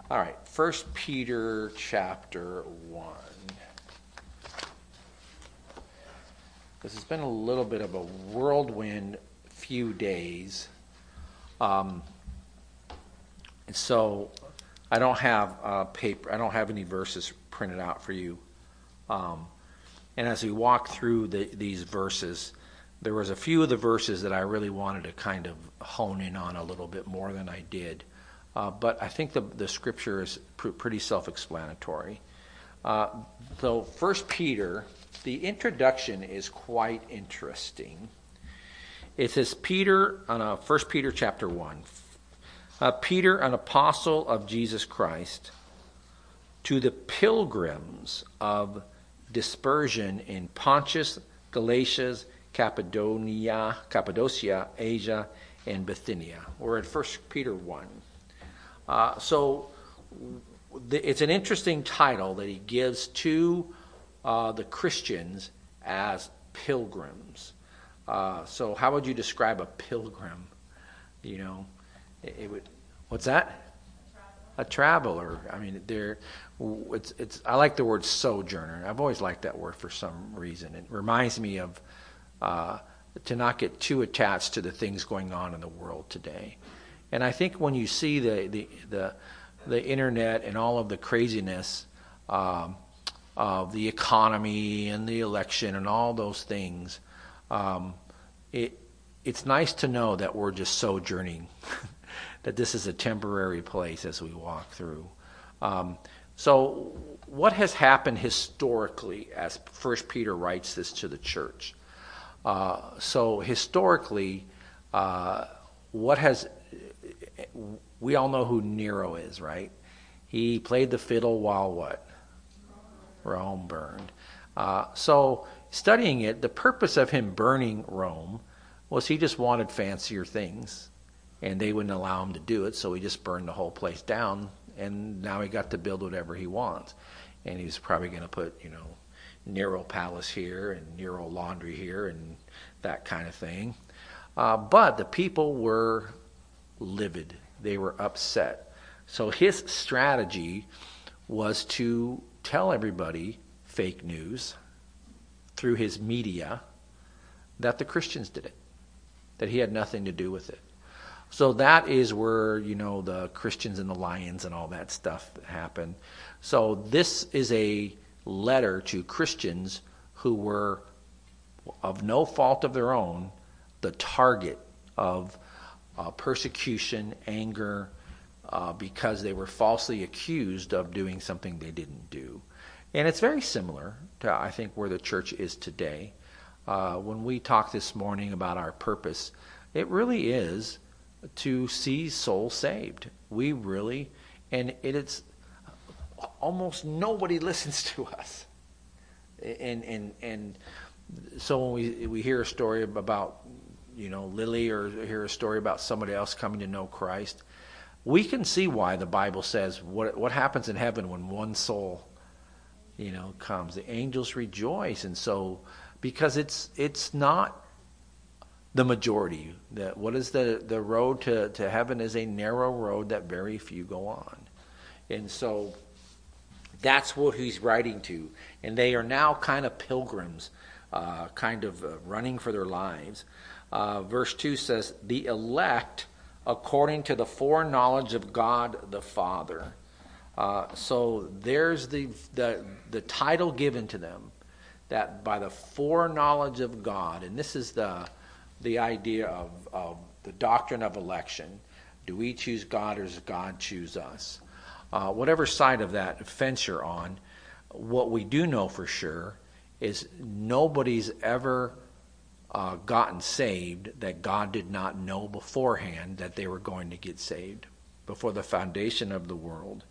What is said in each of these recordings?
All right, 1 Peter chapter 1. This has been a little bit of a whirlwind few days. And so I don't have paper. I don't have any verses printed out for you. And as we walk through these verses, there was a few of the verses that I really wanted to kind of hone in on a little bit more than I did. But I think the scripture is pretty self-explanatory. So 1 Peter, the introduction is quite interesting. It says, Peter, on 1 Peter chapter 1, Peter, an apostle of Jesus Christ, to the pilgrims of dispersion in Pontus, Galatia, Cappadocia, Asia, and Bithynia. We're at 1 Peter 1. So it's an interesting title that he gives to the Christians as pilgrims. So how would you describe a pilgrim? You know, it would. What's that? A traveler. I mean, it's. I like the word sojourner. I've always liked that word for some reason. It reminds me of to not get too attached to the things going on in the world today. And I think when you see the internet and all of the craziness of the economy and the election and all those things, it's nice to know that we're just sojourning, that this is a temporary place as we walk through. So what has happened historically as 1 Peter writes this to the church? So historically, we all know who Nero is, right? He played the fiddle while what? Rome burned. So studying it, the purpose of him burning Rome was he just wanted fancier things, and they wouldn't allow him to do it, so he just burned the whole place down, and now he got to build whatever he wants. And he was probably going to put, Nero Palace here and Nero Laundry here and that kind of thing. But the people were livid. They were upset. So his strategy was to tell everybody fake news through his media that the Christians did it, that he had nothing to do with it. So that is where, the Christians and the lions and all that stuff happened. So this is a letter to Christians who were, of no fault of their own, the target of persecution, anger, because they were falsely accused of doing something they didn't do. And it's very similar to, I think, where the church is today. When we talk this morning about our purpose, it really is to see souls saved. We really, and it's almost nobody listens to us. And so when we hear a story about Lily, or hear a story about somebody else coming to know Christ, we can see why the Bible says what happens in heaven when one soul, comes. The angels rejoice, and so because it's not the majority. What is the road to heaven is a narrow road that very few go on, and so that's what he's writing to, and they are now kind of pilgrims, running for their lives. Verse 2 says, the elect according to the foreknowledge of God the Father. So there's the title given to them, that by the foreknowledge of God, and this is the idea of the doctrine of election. Do we choose God, or does God choose us? Whatever side of that fence you're on, what we do know for sure is nobody's ever gotten saved that God did not know beforehand that they were going to get saved before the foundation of the world.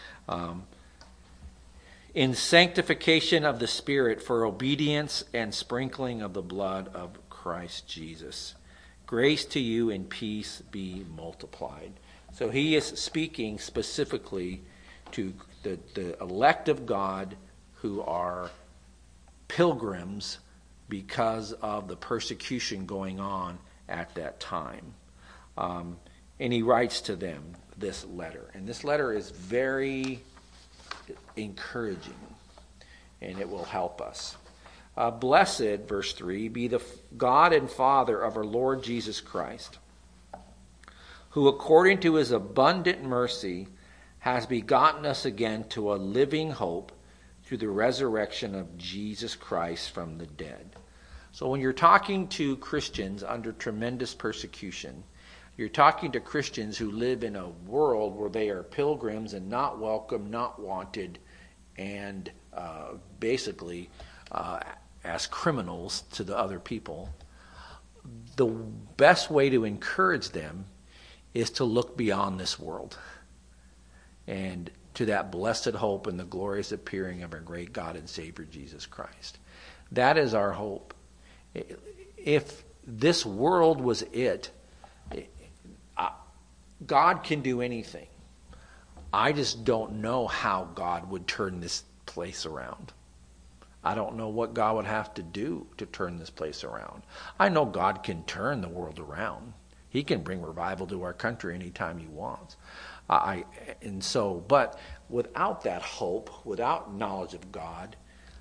In sanctification of the Spirit for obedience and sprinkling of the blood of Christ Jesus. Grace to you and peace be multiplied. So he is speaking specifically to the elect of God who are pilgrims because of the persecution going on at that time. And he writes to them, this letter. And this letter is very encouraging, and it will help us. Blessed, verse 3, be the God and Father of our Lord Jesus Christ, who according to his abundant mercy has begotten us again to a living hope through the resurrection of Jesus Christ from the dead. So when you're talking to Christians under tremendous persecution, you're talking to Christians who live in a world where they are pilgrims and not welcome, not wanted, and basically as criminals to the other people. The best way to encourage them is to look beyond this world and to that blessed hope and the glorious appearing of our great God and Savior Jesus Christ. That is our hope. If this world was it, God can do anything. I just don't know how God would turn this place around. I don't know what God would have to do to turn this place around. I know God can turn the world around. He can bring revival to our country anytime he wants. But without that hope, without knowledge of God,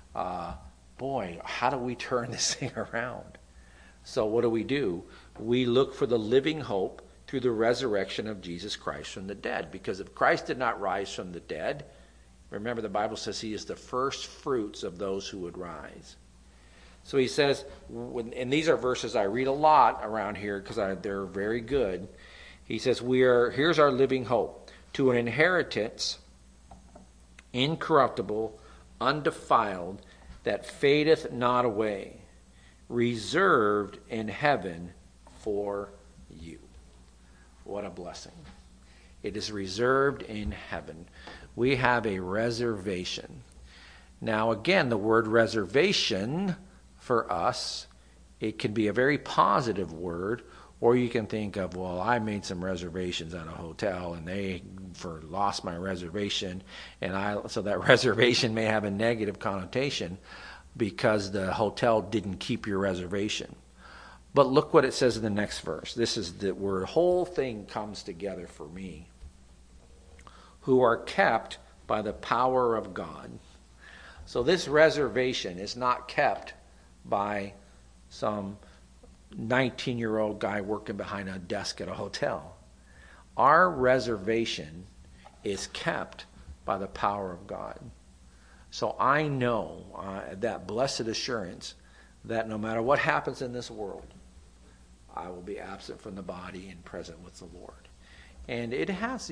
how do we turn this thing around? So what do? We look for the living hope through the resurrection of Jesus Christ from the dead. Because if Christ did not rise from the dead, remember the Bible says he is the first fruits of those who would rise. So he says, and these are verses I read a lot around here because they're very good. He says, here's our living hope, to an inheritance incorruptible, undefiled, that fadeth not away, reserved in heaven for you. What a blessing. It is reserved in heaven. We have a reservation. Now again, the word reservation for us, it can be a very positive word, or you can think of, well, I made some reservations at a hotel and they lost my reservation, so that reservation may have a negative connotation because the hotel didn't keep your reservation. But look what it says in the next verse. This is where the whole thing comes together for me. Who are kept by the power of God. So this reservation is not kept by some 19-year-old guy working behind a desk at a hotel. Our reservation is kept by the power of God. So I know that blessed assurance that no matter what happens in this world, I will be absent from the body and present with the Lord. And it has,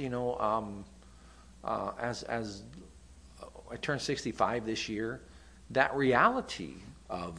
as I turned 65 this year, that reality of,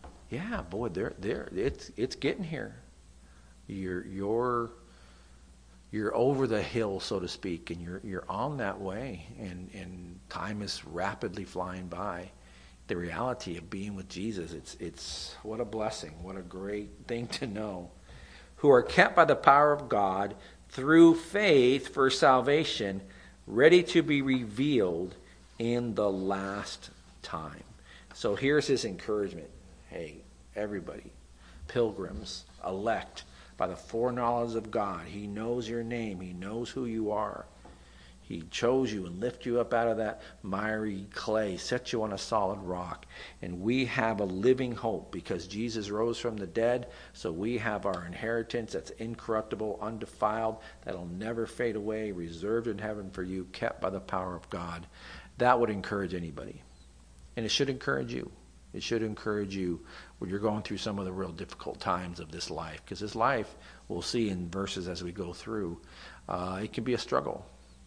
it's getting here. You're over the hill, so to speak, and you're on that way, and time is rapidly flying by. The reality of being with Jesus, it's what a blessing, what a great thing to know. Who are kept by the power of God through faith for salvation, ready to be revealed in the last time. So here's his encouragement. Hey, everybody, pilgrims, elect by the foreknowledge of God. He knows your name. He knows who you are. He chose you and lifted you up out of that miry clay, set you on a solid rock. And we have a living hope because Jesus rose from the dead. So we have our inheritance that's incorruptible, undefiled, that'll never fade away, reserved in heaven for you, kept by the power of God. That would encourage anybody. And it should encourage you. It should encourage you when you're going through some of the real difficult times of this life. Because this life, we'll see in verses as we go through, it can be a struggle.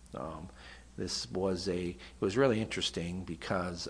It was really interesting because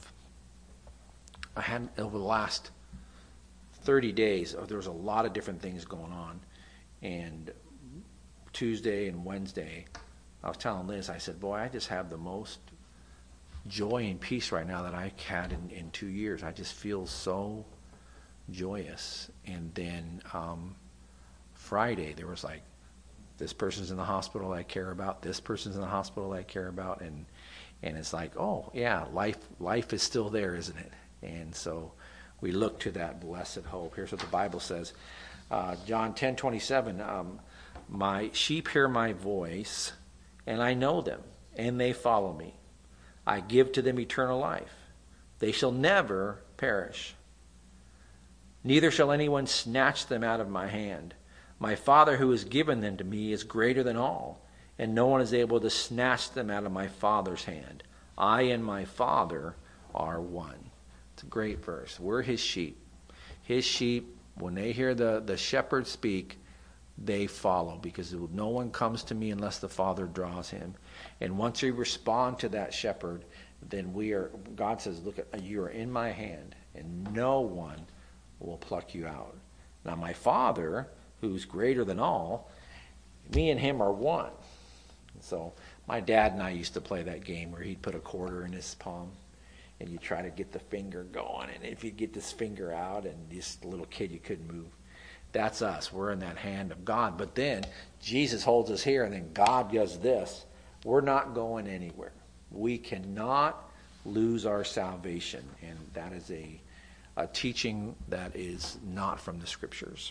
I had over the last 30 days, there was a lot of different things going on. And Tuesday and Wednesday, I was telling Liz, I said, boy, I just have the most joy and peace right now that I had in 2 years. I just feel so joyous. And then Friday, there was like, this person's in the hospital I care about, this person's in the hospital I care about, and it's like, oh yeah, life is still there, isn't it? And so we look to that blessed hope. Here's what the Bible says. John 10:27, my sheep hear my voice, and I know them, and they follow me. I give to them eternal life. They shall never perish. Neither shall anyone snatch them out of my hand. My Father who has given them to me is greater than all, and no one is able to snatch them out of my Father's hand. I and my Father are one. It's a great verse. We're his sheep. His sheep, when they hear the shepherd speak, they follow, because no one comes to me unless the Father draws him. And once we respond to that shepherd, then God says, look, you are in my hand, and no one will pluck you out. Now my Father, who's greater than all, me and him are one. So my dad and I used to play that game where he'd put a quarter in his palm, and you try to get the finger going, and if you get this finger out, and this little kid, you couldn't move. That's us. We're in that hand of God. But then Jesus holds us here, and then God does this. We're not going anywhere. We cannot lose our salvation, and that is a teaching that is not from the Scriptures.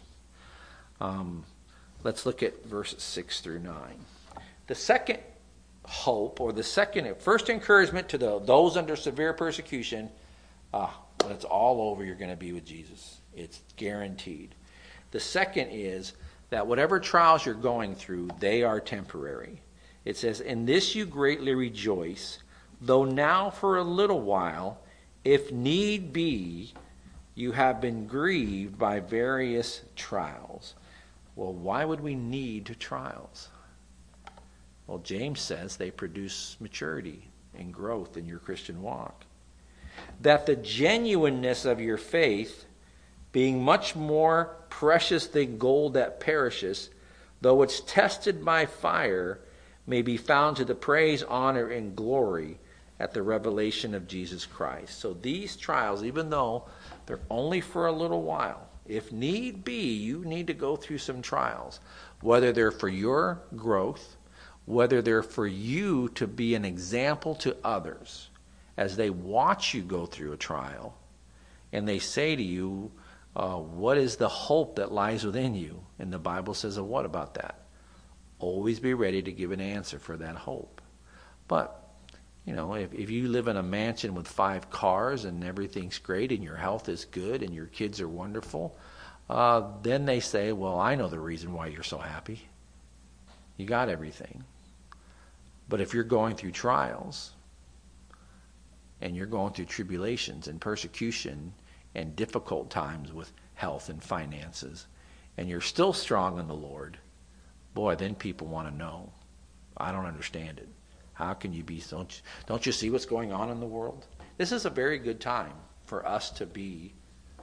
Let's look at verses 6 through 9. The second hope, or the first encouragement to those under severe persecution, when it's all over, you're going to be with Jesus. It's guaranteed. The second is that whatever trials you're going through, they are temporary. It says, in this you greatly rejoice, though now for a little while, if need be, you have been grieved by various trials. Well, why would we need trials? Well, James says they produce maturity and growth in your Christian walk. That the genuineness of your faith, being much more precious than gold that perishes, though it's tested by fire, may be found to the praise, honor, and glory at the revelation of Jesus Christ. So these trials, even though they're only for a little while, if need be, you need to go through some trials, whether they're for your growth, whether they're for you to be an example to others as they watch you go through a trial, and they say to you, what is the hope that lies within you? And the Bible says, what about that? Always be ready to give an answer for that hope. But, if you live in a mansion with 5 cars and everything's great and your health is good and your kids are wonderful, then they say, well, I know the reason why you're so happy. You got everything. But if you're going through trials and you're going through tribulations and persecution and difficult times with health and finances, and you're still strong in the Lord, boy, then people want to know. I don't understand it. How can you be so? Don't you see what's going on in the world? This is a very good time for us to be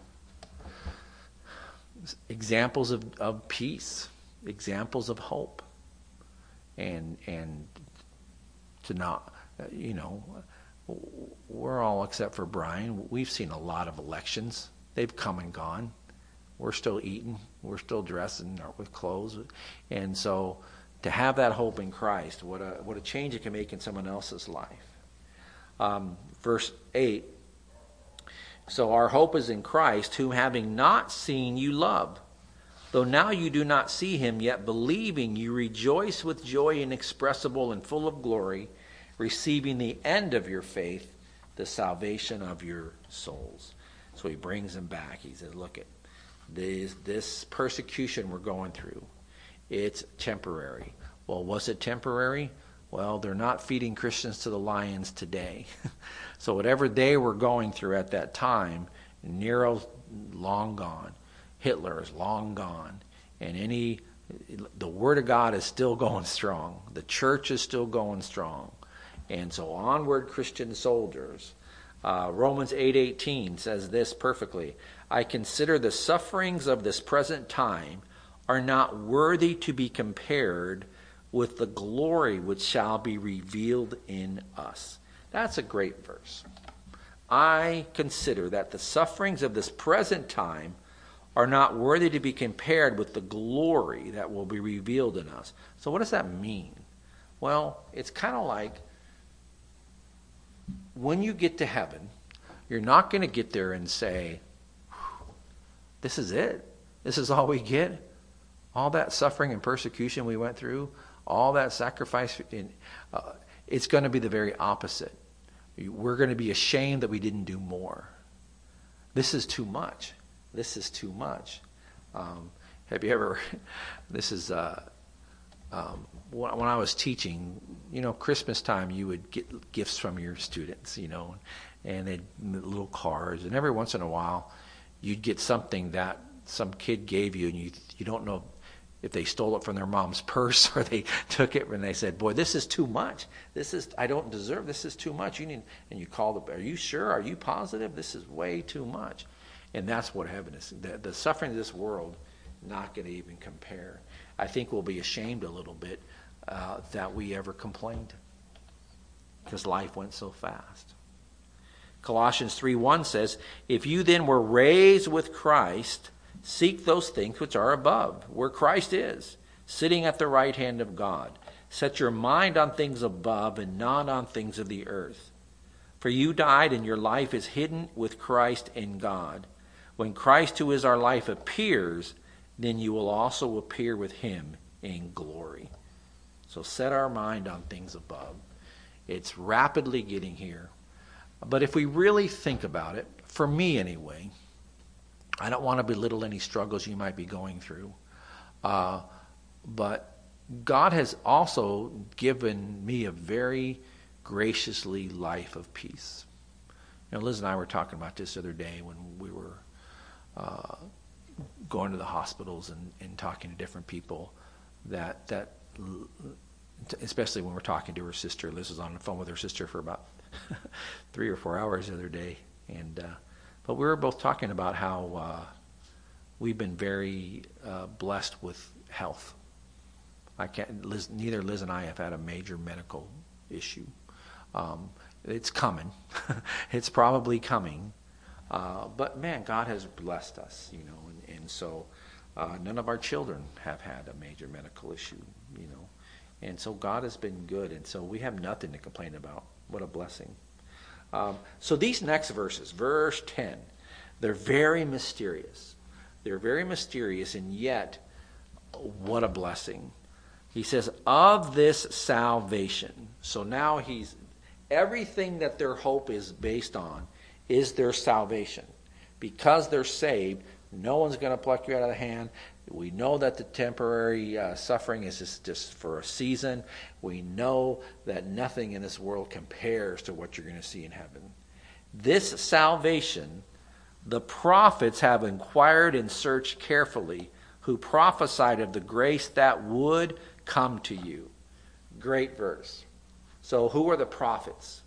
examples of peace, examples of hope, and to not, we're all, except for Brian, we've seen a lot of elections. They've come and gone. We're still eating. We're still dressing with clothes. And so to have that hope in Christ, what a change it can make in someone else's life. Verse 8, so our hope is in Christ, whom having not seen you love. Though now you do not see him, yet believing you rejoice with joy inexpressible and full of glory, receiving the end of your faith, the salvation of your souls. So he brings them back. He says, look, this persecution we're going through, it's temporary. Well, was it temporary? Well, they're not feeding Christians to the lions today. So whatever they were going through at that time, Nero's long gone. Hitler is long gone. And the Word of God is still going strong. The church is still going strong. And so onward, Christian soldiers. Romans 8:18 says this perfectly. I consider the sufferings of this present time are not worthy to be compared with the glory which shall be revealed in us. That's a great verse. I consider that the sufferings of this present time are not worthy to be compared with the glory that will be revealed in us. So what does that mean? Well, it's kind of like when you get to heaven, you're not going to get there and say, this is it. This is all we get. All that suffering and persecution we went through, all that sacrifice, it's going to be the very opposite. We're going to be ashamed that we didn't do more. This is too much. This is too much. Have you ever, this is, when I was teaching, Christmas time, you would get gifts from your students, and they'd little cards, and every once in a while, you'd get something that some kid gave you, and you don't know if they stole it from their mom's purse or they took it and they said, "Boy, this is too much. I don't deserve. This is too much." And you call are you sure? Are you positive? This is way too much. And that's what heaven is. The suffering of this world, not going to even compare. I think we'll be ashamed a little bit that we ever complained, because life went so fast. Colossians 3:1 says, "If you then were raised with Christ, seek those things which are above, where Christ is, sitting at the right hand of God. Set your mind on things above and not on things of the earth. For you died, and your life is hidden with Christ in God. When Christ, who is our life, appears, then you will also appear with him in glory." So set our mind on things above. It's rapidly getting here. But if we really think about it, for me anyway, I don't want to belittle any struggles you might be going through. But God has also given me a very graciously life of peace. Liz and I were talking about this the other day when we were going to the hospitals and talking to different people, that especially when we're talking to her sister. Liz was on the phone with her sister for about 3 or 4 hours the other day, but we were both talking about how we've been very blessed with health. Neither Liz and I have had a major medical issue. It's coming. It's probably coming. But man, God has blessed us, and so none of our children have had a major medical issue, and so God has been good, and so we have nothing to complain about. What a blessing. So these next verses, verse 10, they're very mysterious. They're very mysterious, and yet, what a blessing. He says, of this salvation. So now everything that their hope is based on is their salvation. Because they're saved, no one's going to pluck you out of the hand. We know that the temporary suffering is just for a season. We know that nothing in this world compares to what you're going to see in heaven. This salvation, the prophets have inquired and searched carefully, who prophesied of the grace that would come to you. Great verse. So who are the prophets?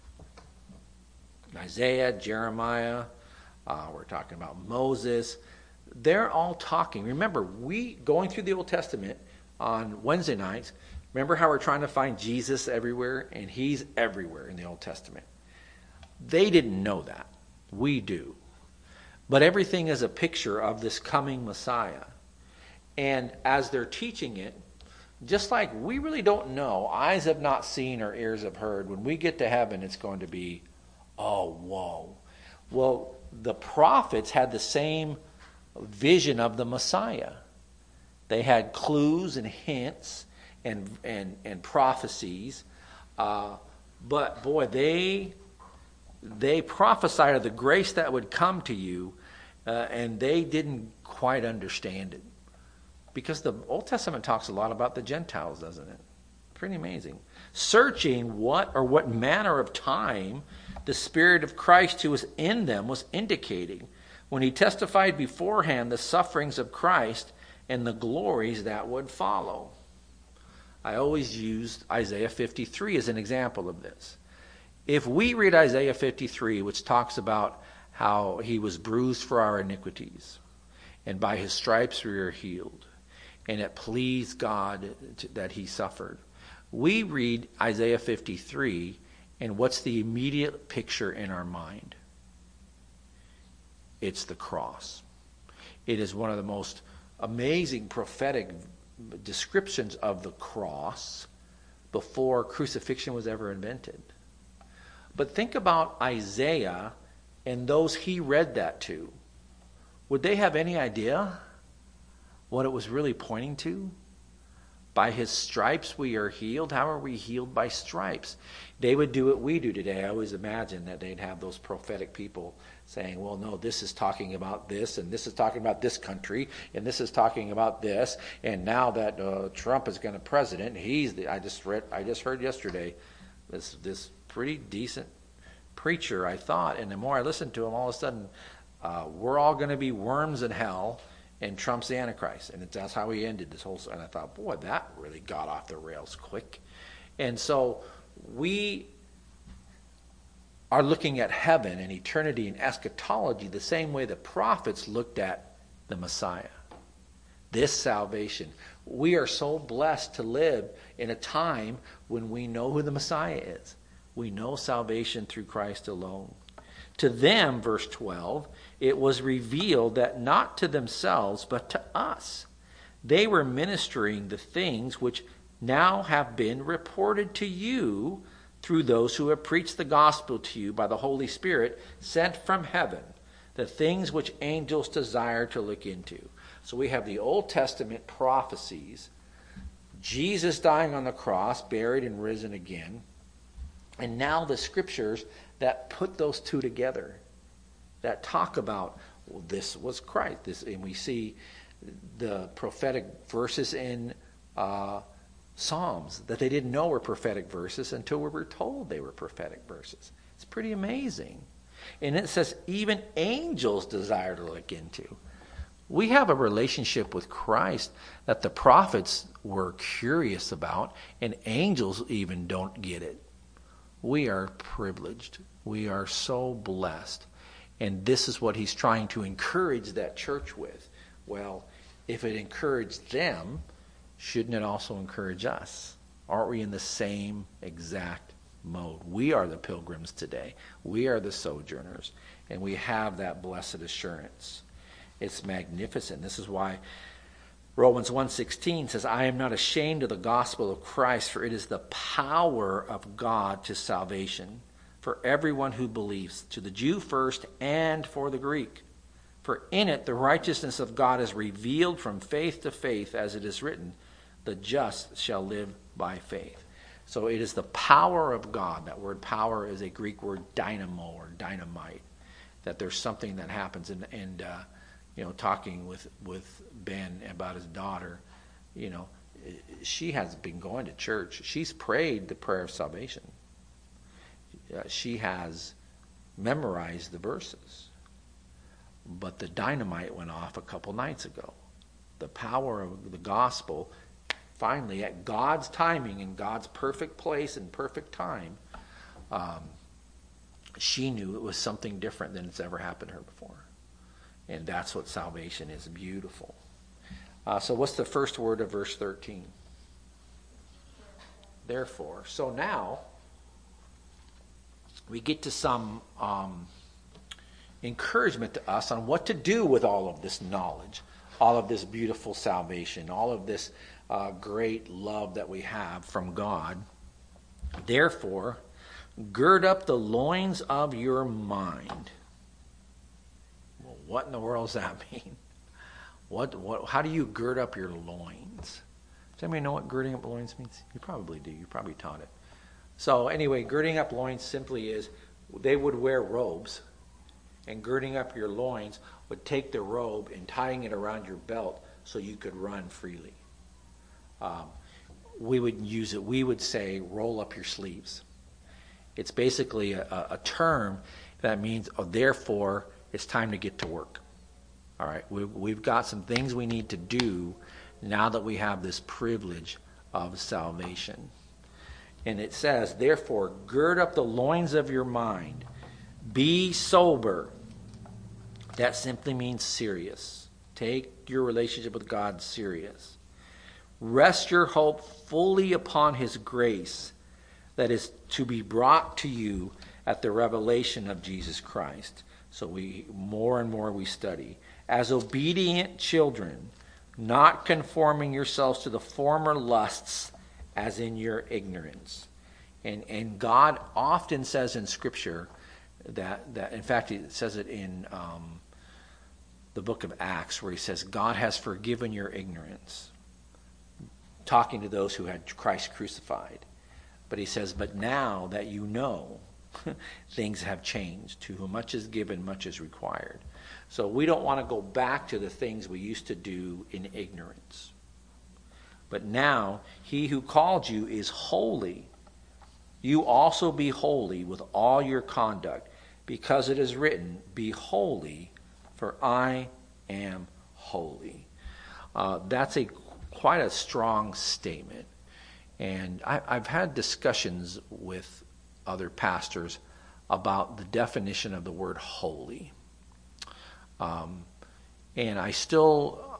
Isaiah, Jeremiah, we're talking about Moses. They're all talking. Remember, going through the Old Testament on Wednesday nights, remember how we're trying to find Jesus everywhere? And he's everywhere in the Old Testament. They didn't know that. We do. But everything is a picture of this coming Messiah. And as they're teaching it, just like we really don't know, eyes have not seen or ears have heard, when we get to heaven, it's going to be, oh, whoa. Well, the prophets had the same vision of the Messiah. They had clues and hints and prophecies, but boy, they prophesied of the grace that would come to you, and they didn't quite understand it, because the Old Testament talks a lot about the Gentiles, doesn't it? Pretty amazing. Searching what manner of time the Spirit of Christ who was in them was indicating, when he testified beforehand the sufferings of Christ and the glories that would follow. I always used Isaiah 53 as an example of this. If we read Isaiah 53, which talks about how he was bruised for our iniquities, and by his stripes we are healed, and it pleased God that he suffered, we read Isaiah 53, and what's the immediate picture in our mind? It's the cross. It is one of the most amazing prophetic descriptions of the cross before crucifixion was ever invented. But think about Isaiah and those he read that to. Would they have any idea what it was really pointing to? By his stripes we are healed. How are we healed? By stripes. They would do what we do today. I always imagine that they'd have those prophetic people saying, well, no, this is talking about this, and this is talking about this country, and this is talking about this, and now that Trump is going to president, I just heard yesterday this pretty decent preacher, I thought, and the more I listened to him, all of a sudden, we're all going to be worms in hell, and Trump's the Antichrist. And that's how he ended this whole. And I thought, boy, that really got off the rails quick. And so we are looking at heaven and eternity and eschatology the same way the prophets looked at the Messiah. This salvation. We are so blessed to live in a time when we know who the Messiah is. We know salvation through Christ alone. To them, verse 12, it was revealed that not to themselves, but to us. They were ministering the things which now have been reported to you through those who have preached the gospel to you by the Holy Spirit sent from heaven, the things which angels desire to look into. So we have the Old Testament prophecies, Jesus dying on the cross, buried and risen again, and now the scriptures that put those two together, that talk about, well, this was Christ. And we see the prophetic verses in Psalms that they didn't know were prophetic verses until we were told they were prophetic verses. It's pretty amazing. And it says even angels desire to look into. We have a relationship with Christ that the prophets were curious about, and angels even don't get it. We are privileged. We are so blessed. And this is what he's trying to encourage that church with. Well, if it encouraged them, shouldn't it also encourage us? Aren't we in the same exact mode? We are the pilgrims today. We are the sojourners. And we have that blessed assurance. It's magnificent. This is why Romans 1:16 says, I am not ashamed of the gospel of Christ, for it is the power of God to salvation for everyone who believes, to the Jew first and for the Greek. For in it the righteousness of God is revealed from faith to faith, as it is written, the just shall live by faith. So it is the power of God. That word power is a Greek word dynamo or dynamite. That there's something that happens. And talking with Ben about his daughter, she has been going to church. She's prayed the prayer of salvation. She has memorized the verses. But the dynamite went off a couple nights ago. The power of the gospel, finally, at God's timing, in God's perfect place and perfect time, she knew it was something different than it's ever happened to her before. And that's what salvation is. Beautiful. So what's the first word of verse 13? Therefore. So now we get to some encouragement to us on what to do with all of this knowledge, all of this beautiful salvation, all of this great love that we have from God. Therefore, gird up the loins of your mind. Well, what in the world does that mean? How do you gird up your loins? Does anybody know what girding up loins means? You probably do. You probably taught it. So anyway, girding up loins simply is they would wear robes, and girding up your loins would take the robe and tying it around your belt so you could run freely. We would use it. We would say, roll up your sleeves. It's basically a term that means, therefore, it's time to get to work. All right, we've got some things we need to do now that we have this privilege of salvation. And it says, therefore, gird up the loins of your mind. Be sober. That simply means serious. Take your relationship with God serious. Rest your hope fully upon his grace that is to be brought to you at the revelation of Jesus Christ. So more and more we study. As obedient children, not conforming yourselves to the former lusts as in your ignorance. And God often says in Scripture that in fact, he says it in the book of Acts where he says, God has forgiven your ignorance. talking to those who had Christ crucified. But he says, but now that you know, things have changed. To whom much is given, much is required. So we don't want to go back to the things we used to do in ignorance. But now, he who called you is holy. You also be holy with all your conduct, because it is written, be holy, for I am holy. That's quite a strong statement. And I've had discussions with other pastors about the definition of the word holy. And I still,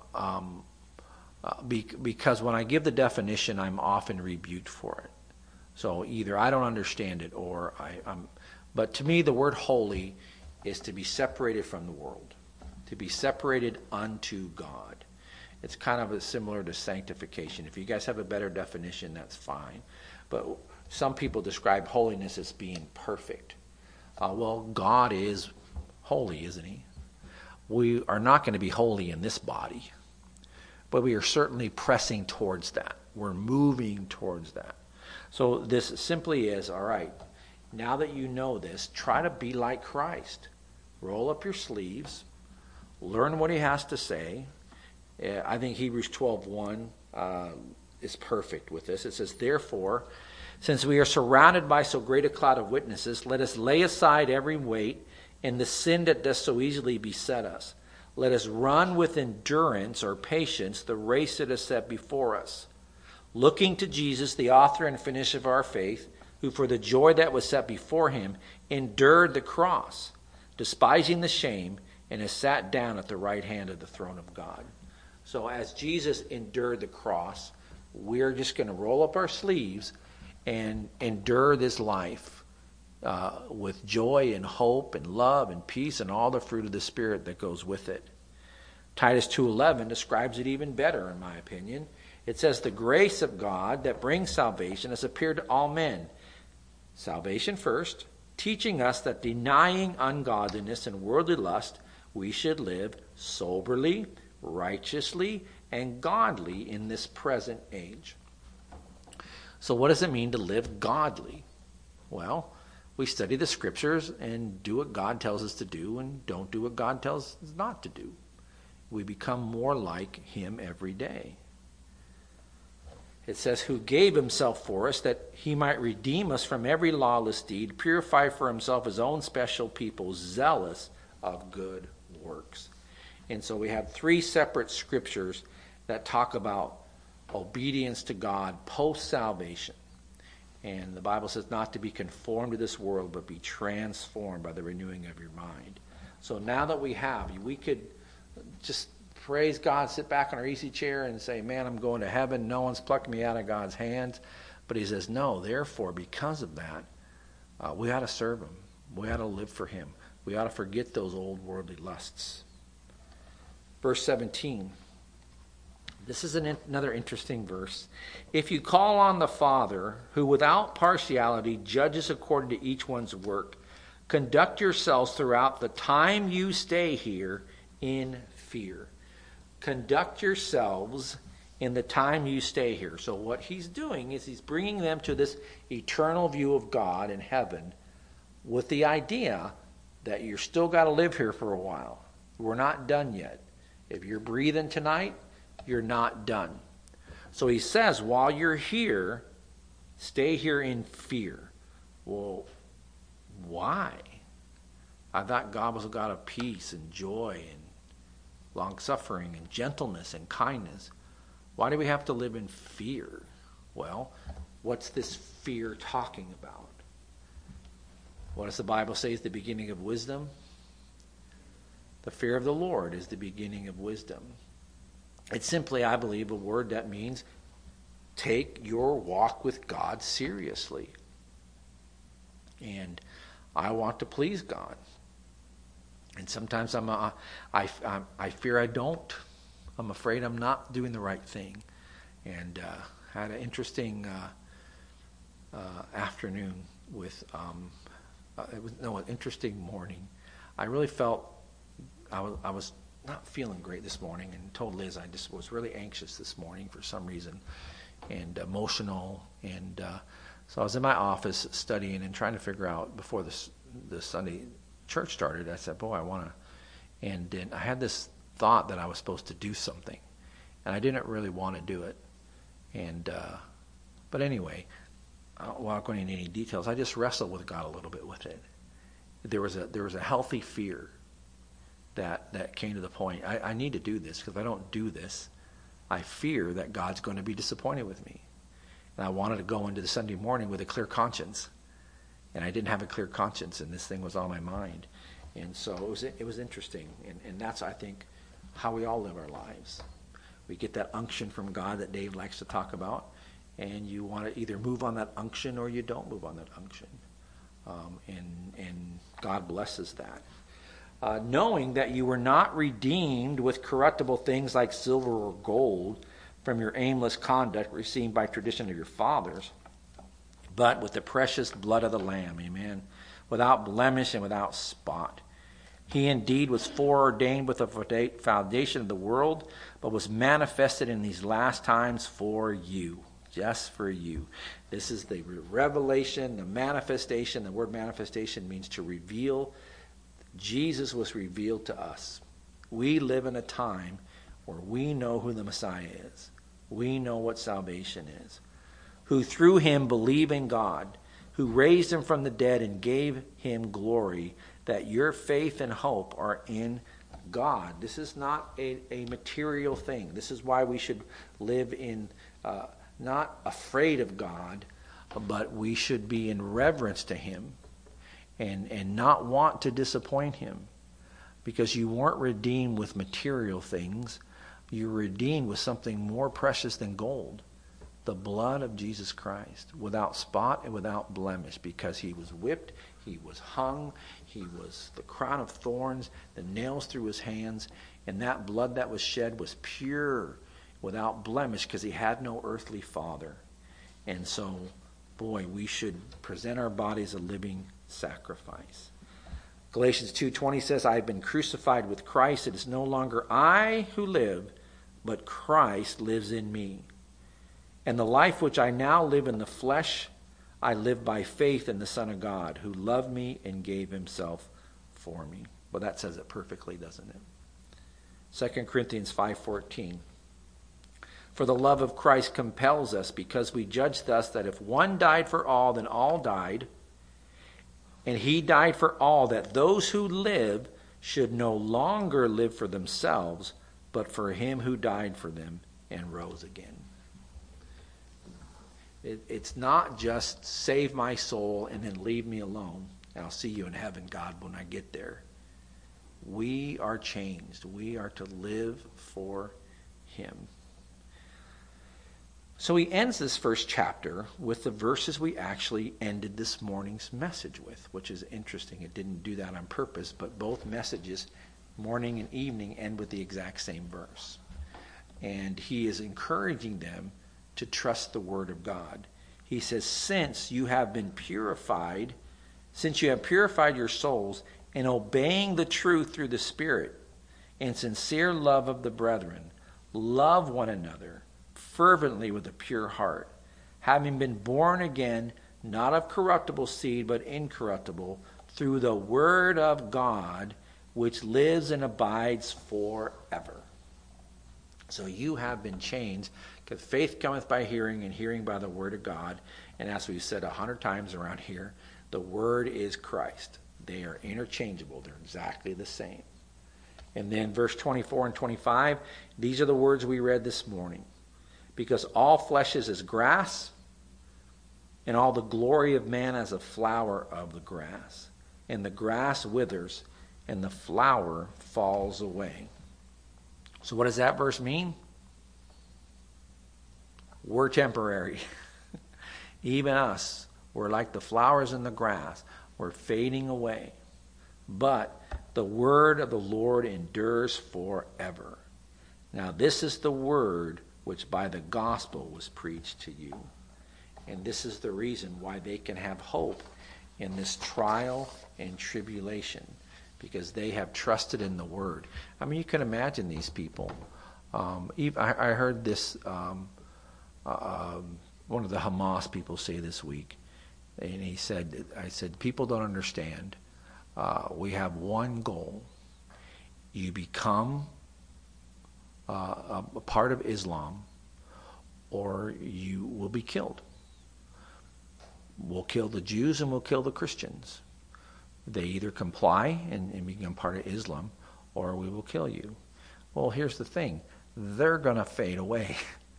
because when I give the definition, I'm often rebuked for it. So either I don't understand it or but to me the word holy is to be separated from the world, to be separated unto God. It's kind of similar to sanctification. If you guys have a better definition, that's fine. But some people describe holiness as being perfect. Well, God is holy, isn't he? We are not going to be holy in this body, but we are certainly pressing towards that. We're moving towards that. So this simply is, all right, now that you know this, try to be like Christ. Roll up your sleeves, learn what he has to say. I think Hebrews 12:1 is perfect with this. It says, therefore, since we are surrounded by so great a cloud of witnesses, let us lay aside every weight and the sin that does so easily beset us. Let us run with endurance or patience the race that is set before us, looking to Jesus, the author and finisher of our faith, who for the joy that was set before him endured the cross, despising the shame, and has sat down at the right hand of the throne of God. So as Jesus endured the cross, we're just going to roll up our sleeves and endure this life with joy and hope and love and peace and all the fruit of the Spirit that goes with it. Titus 2:11 describes it even better, in my opinion. It says, the grace of God that brings salvation has appeared to all men. Salvation first, teaching us that denying ungodliness and worldly lust, we should live soberly, righteously, and godly in this present age. So what does it mean to live godly? Well, we study the scriptures and do what God tells us to do and don't do what God tells us not to do. We become more like him every day. It says, who gave himself for us that he might redeem us from every lawless deed, purify for himself his own special people, zealous of good works. And so we have three separate scriptures that talk about obedience to God post-salvation. And the Bible says not to be conformed to this world, but be transformed by the renewing of your mind. So now that we could just praise God, sit back in our easy chair and say, man, I'm going to heaven. No one's plucked me out of God's hands. But he says, no, therefore, because of that, we ought to serve him. We ought to live for him. We ought to forget those old worldly lusts. Verse 17. This is another interesting verse. If you call on the Father, who without partiality judges according to each one's work, conduct yourselves throughout the time you stay here in fear. Conduct yourselves in the time you stay here. So what he's doing is he's bringing them to this eternal view of God in heaven with the idea that you're still got to live here for a while. We're not done yet. If you're breathing tonight, you're not done. So he says, while you're here, stay here in fear. Well, why? I thought God was a God of peace and joy and long-suffering and gentleness and kindness. Why do we have to live in fear? Well, what's this fear talking about? What does the Bible say is the beginning of wisdom? The fear of the Lord is the beginning of wisdom. It's simply, I believe, a word that means take your walk with God seriously. And I want to please God. And sometimes I fear I don't. I'm afraid I'm not doing the right thing. And had an interesting afternoon with, an interesting morning. I really felt I was not feeling great this morning, and told Liz I just was really anxious this morning for some reason. and emotional. And so I was in my office studying and trying to figure out before the Sunday church started. I said, boy, I want to. And then I had this thought that I was supposed to do something, and I didn't really want to do it. And but anyway, without going into any details, I just wrestled with God a little bit with it. There was a healthy fear that came to the point. I need to do this, because if I don't do this, I fear that God's going to be disappointed with me. And I wanted to go into the Sunday morning with a clear conscience, and I didn't have a clear conscience, and this thing was on my mind. And so it was interesting, and that's, I think, how we all live our lives. We get that unction from God that Dave likes to talk about, and you want to either move on that unction or you don't move on that unction. And God blesses that. Knowing that you were not redeemed with corruptible things like silver or gold from your aimless conduct received by tradition of your fathers, but with the precious blood of the Lamb, amen, without blemish and without spot. He indeed was foreordained with the foundation of the world, but was manifested in these last times for you, just for you. This is the revelation, the manifestation. The word manifestation means to reveal. Jesus was revealed to us. We live in a time where we know who the Messiah is. We know what salvation is. Who through him believe in God, who raised him from the dead and gave him glory, that your faith and hope are in God. This is not a material thing. This is why we should live in, not afraid of God, but we should be in reverence to him. And not want to disappoint him, because you weren't redeemed with material things. You were redeemed with something more precious than gold, the blood of Jesus Christ, without spot and without blemish, because he was whipped, he was hung, he was the crown of thorns, the nails through his hands, and that blood that was shed was pure, without blemish, because he had no earthly father. And so, boy, we should present our bodies a living sacrifice. Galatians 2:20 says, I have been crucified with Christ. It is no longer I who live, but Christ lives in me. And the life which I now live in the flesh, I live by faith in the Son of God, who loved me and gave himself for me. Well, that says it perfectly, doesn't it? 2 Corinthians 5:14. For the love of Christ compels us, because we judge thus that if one died for all, then all died. And he died for all, that those who live should no longer live for themselves, but for him who died for them and rose again. It's not just save my soul and then leave me alone. And I'll see you in heaven, God, when I get there. We are changed. We are to live for him. So he ends this first chapter with the verses we actually ended this morning's message with, which is interesting. It didn't do that on purpose, but both messages, morning and evening, end with the exact same verse. And he is encouraging them to trust the word of God. He says, since you have purified your souls in obeying the truth through the Spirit and sincere love of the brethren, love one another fervently with a pure heart, having been born again, not of corruptible seed, but incorruptible, through the word of God, which lives and abides forever. So you have been changed, because faith cometh by hearing, and hearing by the word of God. And as we've said 100 times around here, the word is Christ. They are interchangeable. They're exactly the same. And then verse 24 and 25, these are the words we read this morning. Because all flesh is as grass, and all the glory of man as a flower of the grass. And the grass withers, and the flower falls away. So what does that verse mean? We're temporary. Even us, we're like the flowers in the grass. We're fading away. But the word of the Lord endures forever. Now this is the word which by the gospel was preached to you. And this is the reason why they can have hope in this trial and tribulation, because they have trusted in the word. I mean, you can imagine these people. I heard this one of the Hamas people say this week, and I said, people don't understand. We have one goal. You become a part of Islam, or you will be killed. We'll kill the Jews and we'll kill the Christians. They either comply and become part of Islam, or we will kill you. Well, here's the thing. They're going to fade away.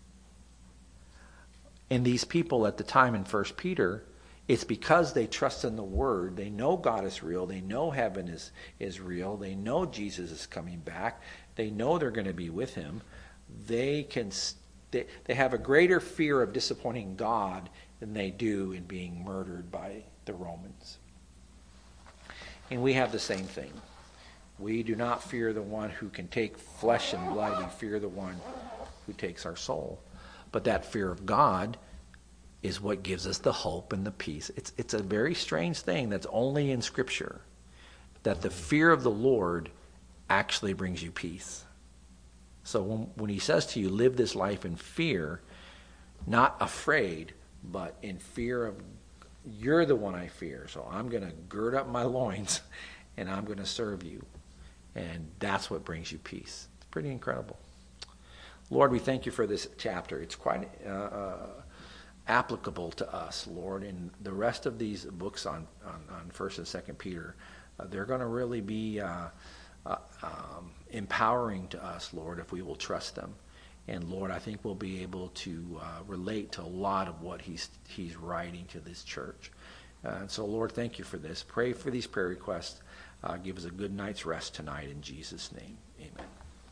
And these people at the time in 1 Peter, it's because they trust in the Word. They know God is real. They know heaven is real. They know Jesus is coming back. They know they're going to be with him. They have a greater fear of disappointing God than they do in being murdered by the Romans. And we have the same thing. We do not fear the one who can take flesh and blood. We fear the one who takes our soul. But that fear of God is what gives us the hope and the peace. It's a very strange thing that's only in Scripture, that the fear of the Lord actually brings you peace. So when he says to you, live this life in fear, not afraid, but in fear of, you're the one I fear, so I'm going to gird up my loins and I'm going to serve you. And that's what brings you peace. It's pretty incredible. Lord, we thank you for this chapter. It's quite applicable to us, Lord. And the rest of these books on 1st and 2nd Peter, they're going to really be empowering to us, Lord, if we will trust them. And Lord, I think we'll be able to relate to a lot of what he's writing to this church. And so, Lord, thank you for this. Pray for these prayer requests. Give us a good night's rest tonight in Jesus' name. Amen.